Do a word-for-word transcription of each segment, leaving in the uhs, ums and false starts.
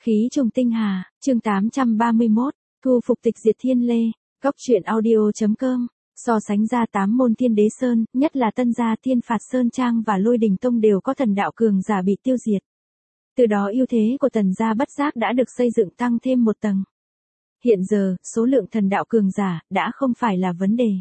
Khí trùng tinh hà, chương tám trăm ba mươi mốt, thu phục tịch diệt thiên lê, góc truyện audio.com, so sánh ra tám môn thiên đế sơn, nhất là Tân Gia Thiên Phạt Sơn Trang và Lôi Đình Tông đều có thần đạo cường giả bị tiêu diệt. Từ đó ưu thế của Tần gia bất giác đã được xây dựng tăng thêm một tầng. Hiện giờ, số lượng thần đạo cường giả đã không phải là vấn đề.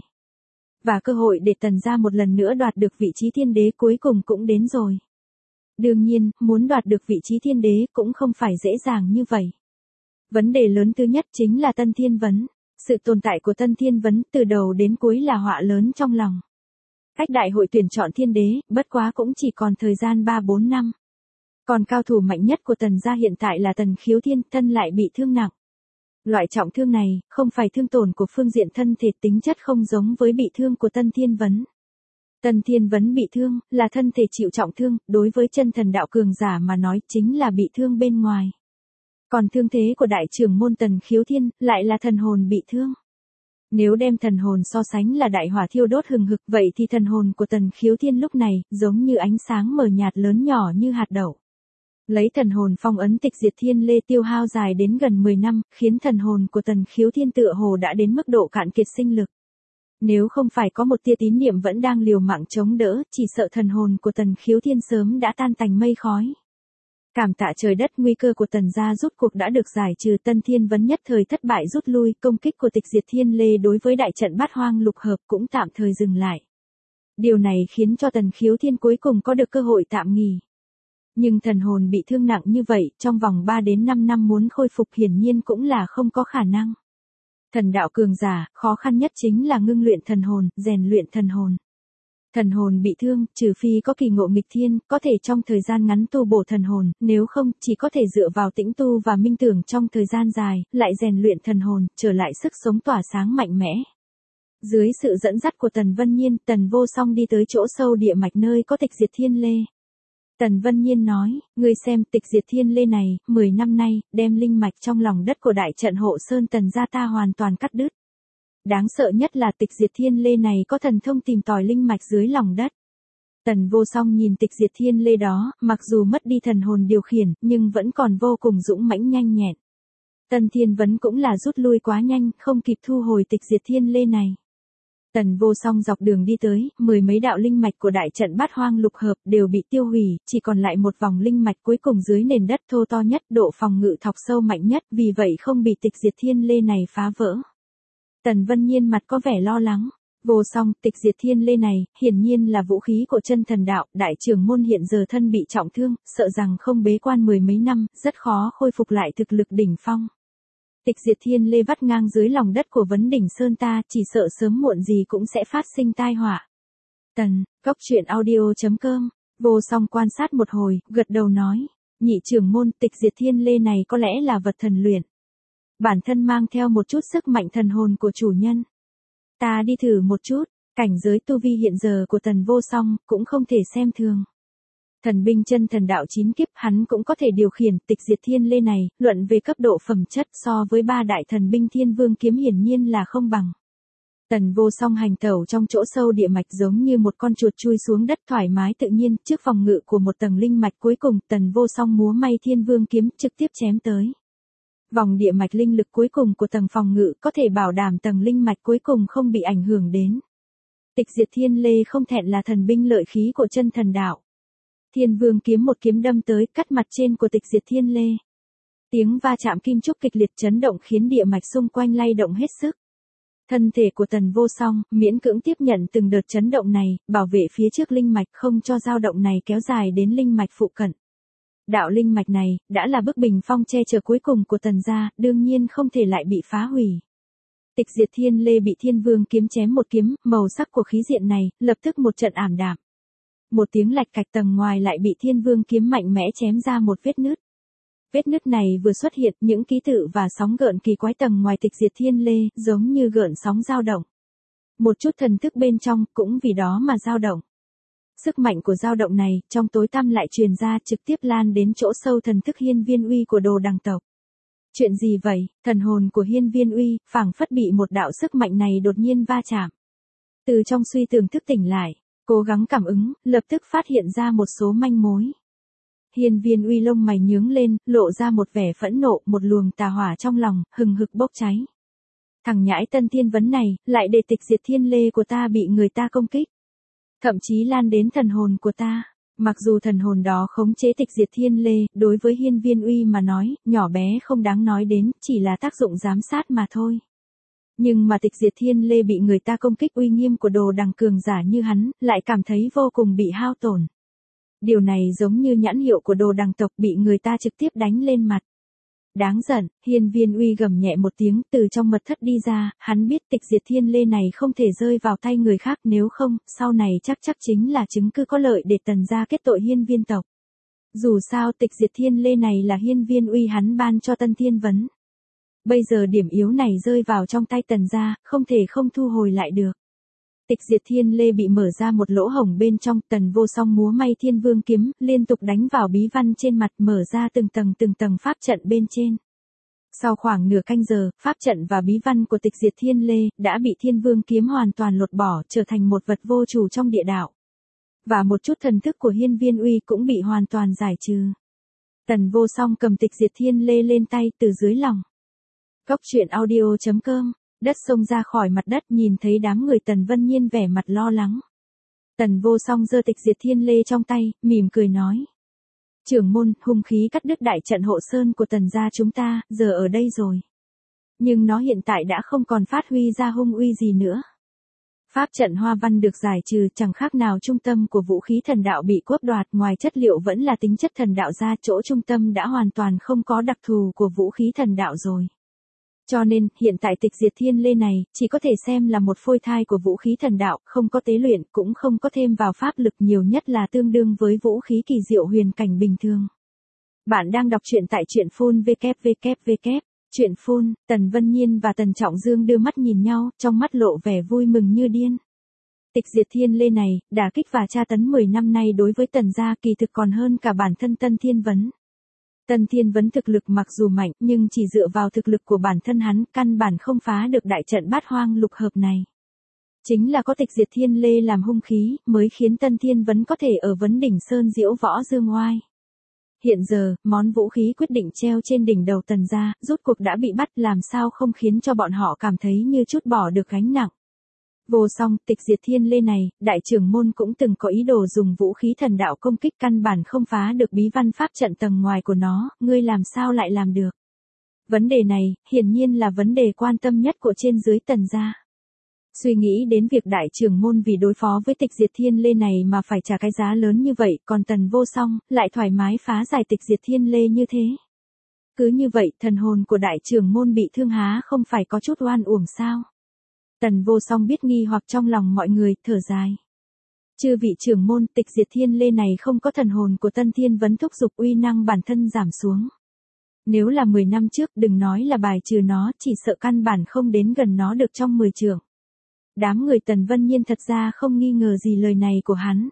Và cơ hội để Tần gia một lần nữa đoạt được vị trí thiên đế cuối cùng cũng đến rồi. Đương nhiên, muốn đoạt được vị trí thiên đế cũng không phải dễ dàng như vậy. Vấn đề lớn thứ nhất chính là Tân Thiên Vấn. Sự tồn tại của Tân Thiên Vấn từ đầu đến cuối là họa lớn trong lòng. Cách đại hội tuyển chọn thiên đế, bất quá cũng chỉ còn thời gian ba bốn năm. Còn cao thủ mạnh nhất của Tần gia hiện tại là Tần Khiếu Thiên, thân lại bị thương nặng. Loại trọng thương này, không phải thương tổn của phương diện thân thể, tính chất không giống với bị thương của Tân Thiên Vấn. Tân Thiên Vấn bị thương, là thân thể chịu trọng thương, đối với chân thần đạo cường giả mà nói chính là bị thương bên ngoài. Còn thương thế của đại trưởng môn Tần Khiếu Thiên, lại là thần hồn bị thương. Nếu đem thần hồn so sánh là đại hỏa thiêu đốt hừng hực, vậy thì thần hồn của Tần Khiếu Thiên lúc này, giống như ánh sáng mờ nhạt lớn nhỏ như hạt đậu. Lấy thần hồn phong ấn tịch diệt thiên lê tiêu hao dài đến gần mười năm, khiến thần hồn của Tần Khiếu Thiên tựa hồ đã đến mức độ cạn kiệt sinh lực. Nếu không phải có một tia tín niệm vẫn đang liều mạng chống đỡ, chỉ sợ thần hồn của Tần Khiếu Thiên sớm đã tan tành mây khói. Cảm tạ trời đất, nguy cơ của Tần gia rút cuộc đã được giải trừ. Tân Thiên Vấn nhất thời thất bại rút lui, công kích của tịch diệt thiên lê đối với đại trận bát hoang lục hợp cũng tạm thời dừng lại. Điều này khiến cho Tần Khiếu Thiên cuối cùng có được cơ hội tạm nghỉ. Nhưng thần hồn bị thương nặng như vậy, trong vòng ba đến năm năm muốn khôi phục hiển nhiên cũng là không có khả năng. Thần đạo cường giả, khó khăn nhất chính là ngưng luyện thần hồn, rèn luyện thần hồn. Thần hồn bị thương, trừ phi có kỳ ngộ nghịch thiên, có thể trong thời gian ngắn tu bổ thần hồn, nếu không, chỉ có thể dựa vào tĩnh tu và minh tưởng trong thời gian dài, lại rèn luyện thần hồn, trở lại sức sống tỏa sáng mạnh mẽ. Dưới sự dẫn dắt của Tần Vân Nhiên, Tần Vô Song đi tới chỗ sâu địa mạch nơi có tịch diệt thiên lê. Tần Vân Nhiên nói, ngươi xem tịch diệt thiên lê này, mười năm nay, đem linh mạch trong lòng đất của đại trận hộ sơn Tần gia ta hoàn toàn cắt đứt. Đáng sợ nhất là tịch diệt thiên lê này có thần thông tìm tòi linh mạch dưới lòng đất. Tần Vô Song nhìn tịch diệt thiên lê đó, mặc dù mất đi thần hồn điều khiển, nhưng vẫn còn vô cùng dũng mãnh nhanh nhẹn. Tần Thiên Vấn cũng là rút lui quá nhanh, không kịp thu hồi tịch diệt thiên lê này. Tần Vô Song dọc đường đi tới, mười mấy đạo linh mạch của đại trận bát hoang lục hợp đều bị tiêu hủy, chỉ còn lại một vòng linh mạch cuối cùng dưới nền đất thô to nhất, độ phòng ngự thọc sâu mạnh nhất, vì vậy không bị tịch diệt thiên lê này phá vỡ. Tần Vân Nhiên mặt có vẻ lo lắng. Vô Song, tịch diệt thiên lê này, hiển nhiên là vũ khí của chân thần đạo, đại trưởng môn hiện giờ thân bị trọng thương, sợ rằng không bế quan mười mấy năm, rất khó khôi phục lại thực lực đỉnh phong. Tịch diệt thiên lê vắt ngang dưới lòng đất của Vấn Đỉnh Sơn ta, chỉ sợ sớm muộn gì cũng sẽ phát sinh tai họa. Tần, góc truyện audio.com, Vô Song quan sát một hồi, gật đầu nói, nhị trưởng môn, tịch diệt thiên lê này có lẽ là vật thần luyện. Bản thân mang theo một chút sức mạnh thần hồn của chủ nhân. Ta đi thử một chút, cảnh giới tu vi hiện giờ của Tần Vô Song cũng không thể xem thường. Thần binh chân thần đạo chín kiếp hắn cũng có thể điều khiển. Tịch diệt thiên lê này, luận về cấp độ phẩm chất so với ba đại thần binh thiên vương kiếm hiển nhiên là không bằng. Tần Vô Song hành tẩu trong chỗ sâu địa mạch giống như một con chuột chui xuống đất thoải mái tự nhiên, trước phòng ngự của một tầng linh mạch cuối cùng, Tần Vô Song múa may thiên vương kiếm trực tiếp chém tới. Vòng địa mạch linh lực cuối cùng của tầng phòng ngự có thể bảo đảm tầng linh mạch cuối cùng không bị ảnh hưởng đến. Tịch diệt thiên lê không thẹn là thần binh lợi khí của chân thần đạo. Thiên vương kiếm một kiếm đâm tới, cắt mặt trên của tịch diệt thiên lê. Tiếng va chạm kim trúc kịch liệt chấn động khiến địa mạch xung quanh lay động hết sức. Thân thể của Tần Vô Song miễn cưỡng tiếp nhận từng đợt chấn động này, bảo vệ phía trước linh mạch không cho dao động này kéo dài đến linh mạch phụ cận. Đạo linh mạch này, đã là bức bình phong che chở cuối cùng của Tần gia, đương nhiên không thể lại bị phá hủy. Tịch diệt thiên lê bị thiên vương kiếm chém một kiếm, màu sắc của khí diện này, lập tức một trận ảm đạm. Một tiếng lạch cạch, tầng ngoài lại bị thiên vương kiếm mạnh mẽ chém ra một vết nứt. Vết nứt này vừa xuất hiện, những ký tự và sóng gợn kỳ quái tầng ngoài tịch diệt thiên lê, giống như gợn sóng dao động. Một chút thần thức bên trong, cũng vì đó mà dao động. Sức mạnh của dao động này, trong tối tăm lại truyền ra, trực tiếp lan đến chỗ sâu thần thức Hiên Viên Uy của Đồ Đằng tộc. Chuyện gì vậy? Thần hồn của Hiên Viên Uy, phảng phất bị một đạo sức mạnh này đột nhiên va chạm. Từ trong suy tưởng thức tỉnh lại, cố gắng cảm ứng, lập tức phát hiện ra một số manh mối. Hiên Viên Uy lông mày nhướng lên, lộ ra một vẻ phẫn nộ, một luồng tà hỏa trong lòng, hừng hực bốc cháy. Thằng nhãi Tân Thiên Vấn này, lại để tịch diệt thiên lê của ta bị người ta công kích. Thậm chí lan đến thần hồn của ta. Mặc dù thần hồn đó khống chế tịch diệt thiên lê, đối với Hiên Viên Uy mà nói, nhỏ bé không đáng nói đến, chỉ là tác dụng giám sát mà thôi. Nhưng mà tịch diệt thiên lê bị người ta công kích, uy nghiêm của đồ đằng cường giả như hắn, lại cảm thấy vô cùng bị hao tổn. Điều này giống như nhãn hiệu của đồ đằng tộc bị người ta trực tiếp đánh lên mặt. Đáng giận, Hiên Viên Uy gầm nhẹ một tiếng, từ trong mật thất đi ra, hắn biết tịch diệt thiên lê này không thể rơi vào tay người khác, nếu không, sau này chắc chắc chính là chứng cứ có lợi để Tần gia kết tội Hiên Viên tộc. Dù sao tịch diệt thiên lê này là Hiên Viên Uy hắn ban cho Tân Thiên Vấn. Bây giờ điểm yếu này rơi vào trong tay Tần gia, không thể không thu hồi lại được. Tịch diệt thiên lê bị mở ra một lỗ hổng bên trong, Tần Vô Song múa may Thiên Vương kiếm, liên tục đánh vào bí văn trên mặt, mở ra từng tầng từng tầng pháp trận bên trên. Sau khoảng nửa canh giờ, pháp trận và bí văn của tịch diệt thiên lê, đã bị Thiên Vương kiếm hoàn toàn lột bỏ, trở thành một vật vô chủ trong địa đạo. Và một chút thần thức của Hiên Viên Uy cũng bị hoàn toàn giải trừ. Tần Vô Song cầm tịch diệt thiên lê lên tay, từ dưới lòng. Cốc truyện audio chấm com. Đất sông ra khỏi mặt đất, nhìn thấy đám người Tần Vân Nhiên vẻ mặt lo lắng. Tần Vô Song giơ tịch diệt thiên lê trong tay, mỉm cười nói. Trưởng môn, hung khí cắt đứt đại trận hộ sơn của Tần gia chúng ta, giờ ở đây rồi. Nhưng nó hiện tại đã không còn phát huy ra hung uy gì nữa. Pháp trận hoa văn được giải trừ, chẳng khác nào trung tâm của vũ khí thần đạo bị cướp đoạt, ngoài chất liệu vẫn là tính chất thần đạo ra, chỗ trung tâm đã hoàn toàn không có đặc thù của vũ khí thần đạo rồi. Cho nên, hiện tại tịch diệt thiên lê này, chỉ có thể xem là một phôi thai của vũ khí thần đạo, không có tế luyện, cũng không có thêm vào pháp lực, nhiều nhất là tương đương với vũ khí kỳ diệu huyền cảnh bình thường. Bạn đang đọc truyện tại truyện phun vê kép vê kép vê kép. Truyện phun, Tần Vân Nhiên và Tần Trọng Dương đưa mắt nhìn nhau, trong mắt lộ vẻ vui mừng như điên. Tịch diệt thiên lê này, đả kích và tra tấn mười năm nay đối với Tần gia kỳ thực còn hơn cả bản thân Tân Thiên Vấn. Tân Thiên Vấn thực lực mặc dù mạnh, nhưng chỉ dựa vào thực lực của bản thân hắn, căn bản không phá được đại trận bát hoang lục hợp này. Chính là có tịch diệt thiên lê làm hung khí, mới khiến Tân Thiên Vấn có thể ở vấn đỉnh Sơn Diễu Võ dương oai. Hiện giờ, món vũ khí quyết định treo trên đỉnh đầu Tần gia, rốt cuộc đã bị bắt, làm sao không khiến cho bọn họ cảm thấy như chút bỏ được gánh nặng. Vô Song, tịch diệt thiên lê này, đại trưởng môn cũng từng có ý đồ dùng vũ khí thần đạo công kích, căn bản không phá được bí văn pháp trận tầng ngoài của nó, ngươi làm sao lại làm được? Vấn đề này, hiển nhiên là vấn đề quan tâm nhất của trên dưới Tần gia. Suy nghĩ đến việc đại trưởng môn vì đối phó với tịch diệt thiên lê này mà phải trả cái giá lớn như vậy, còn Tần Vô Song, lại thoải mái phá giải tịch diệt thiên lê như thế. Cứ như vậy, thần hồn của đại trưởng môn bị thương há không phải có chút oan uổng sao? Tần Vô Song biết nghi hoặc trong lòng mọi người, thở dài. Chư vị trưởng môn, tịch diệt thiên lê này không có thần hồn của Tân Thiên Vấn thúc giục, uy năng bản thân giảm xuống. Nếu là mười năm trước, đừng nói là bài trừ nó, chỉ sợ căn bản không đến gần nó được trong mười trượng. Đám người Tần Vân Nhiên thật ra không nghi ngờ gì lời này của hắn.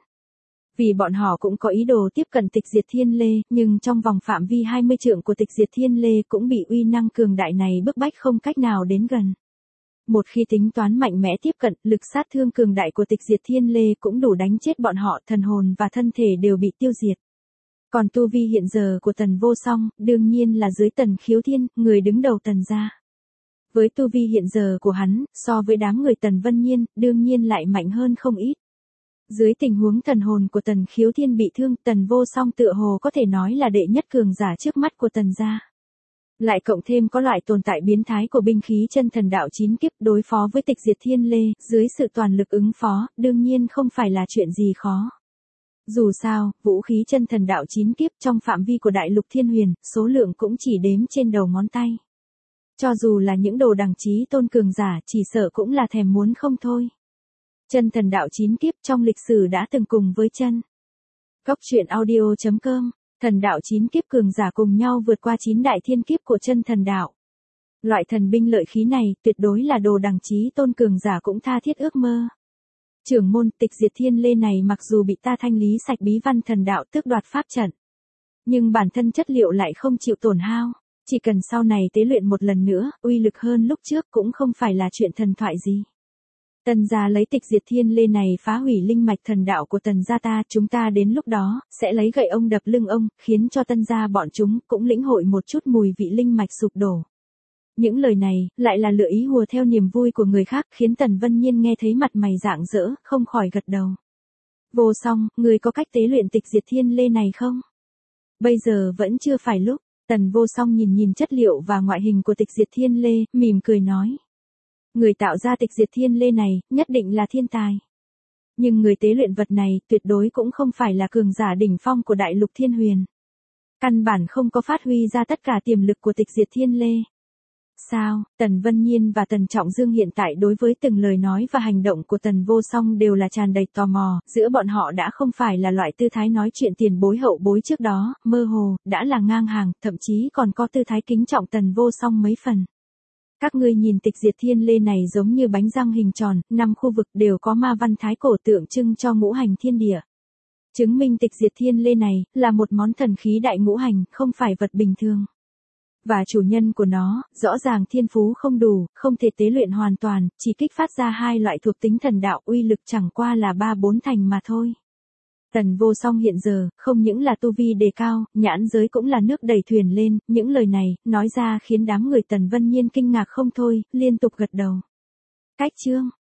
Vì bọn họ cũng có ý đồ tiếp cận tịch diệt thiên lê, nhưng trong vòng phạm vi hai mươi trượng của tịch diệt thiên lê cũng bị uy năng cường đại này bức bách không cách nào đến gần. Một khi tính toán mạnh mẽ tiếp cận, lực sát thương cường đại của tịch diệt thiên lê cũng đủ đánh chết bọn họ, thần hồn và thân thể đều bị tiêu diệt. Còn tu vi hiện giờ của Tần Vô Song, đương nhiên là dưới Tần Khiếu Thiên, người đứng đầu Tần gia. Với tu vi hiện giờ của hắn, so với đám người Tần Vân Nhiên, đương nhiên lại mạnh hơn không ít. Dưới tình huống thần hồn của Tần Khiếu Thiên bị thương, Tần Vô Song tựa hồ có thể nói là đệ nhất cường giả trước mắt của Tần gia. Lại cộng thêm có loại tồn tại biến thái của binh khí chân thần đạo chín kiếp, đối phó với tịch diệt thiên lê, dưới sự toàn lực ứng phó, đương nhiên không phải là chuyện gì khó. Dù sao, vũ khí chân thần đạo chín kiếp trong phạm vi của đại lục thiên huyền, số lượng cũng chỉ đếm trên đầu ngón tay. Cho dù là những đồ đẳng chí tôn cường giả, chỉ sợ cũng là thèm muốn không thôi. Chân thần đạo chín kiếp trong lịch sử đã từng cùng với chân. Cốc truyện audio chấm com. Thần đạo chín kiếp cường giả cùng nhau vượt qua chín đại thiên kiếp của chân thần đạo. Loại thần binh lợi khí này tuyệt đối là đồ đẳng chí tôn cường giả cũng tha thiết ước mơ. Trưởng môn, tịch diệt thiên lê này mặc dù bị ta thanh lý sạch bí văn thần đạo tước đoạt pháp trận, nhưng bản thân chất liệu lại không chịu tổn hao. Chỉ cần sau này tế luyện một lần nữa, uy lực hơn lúc trước cũng không phải là chuyện thần thoại gì. Tần gia lấy tịch diệt thiên lê này phá hủy linh mạch thần đạo của tần gia ta, chúng ta đến lúc đó, sẽ lấy gậy ông đập lưng ông, khiến cho tần gia bọn chúng cũng lĩnh hội một chút mùi vị linh mạch sụp đổ. Những lời này, lại là lựa ý hùa theo niềm vui của người khác, khiến Tần Vân Nhiên nghe thấy mặt mày rạng rỡ, không khỏi gật đầu. Vô Song, người có cách tế luyện tịch diệt thiên lê này không? Bây giờ vẫn chưa phải lúc. Tần Vô Song nhìn nhìn chất liệu và ngoại hình của tịch diệt thiên lê, mỉm cười nói. Người tạo ra tịch diệt thiên lê này, nhất định là thiên tài. Nhưng người tế luyện vật này, tuyệt đối cũng không phải là cường giả đỉnh phong của đại lục thiên huyền. Căn bản không có phát huy ra tất cả tiềm lực của tịch diệt thiên lê. Sao? Tần Vân Nhiên và Tần Trọng Dương hiện tại đối với từng lời nói và hành động của Tần Vô Song đều là tràn đầy tò mò, giữa bọn họ đã không phải là loại tư thái nói chuyện tiền bối hậu bối trước đó, mơ hồ, đã là ngang hàng, thậm chí còn có tư thái kính trọng Tần Vô Song mấy phần. Các ngươi nhìn tịch diệt thiên lê này giống như bánh răng hình tròn, năm khu vực đều có ma văn thái cổ tượng trưng cho ngũ hành thiên địa. Chứng minh tịch diệt thiên lê này, là một món thần khí đại ngũ hành, không phải vật bình thường. Và chủ nhân của nó, rõ ràng thiên phú không đủ, không thể tế luyện hoàn toàn, chỉ kích phát ra hai loại thuộc tính thần đạo, uy lực chẳng qua là ba bốn thành mà thôi. Tần Vô Song hiện giờ, không những là tu vi đề cao, nhãn giới cũng là nước đầy thuyền lên, những lời này, nói ra khiến đám người Tần Vân Nhiên kinh ngạc không thôi, liên tục gật đầu. Cách chương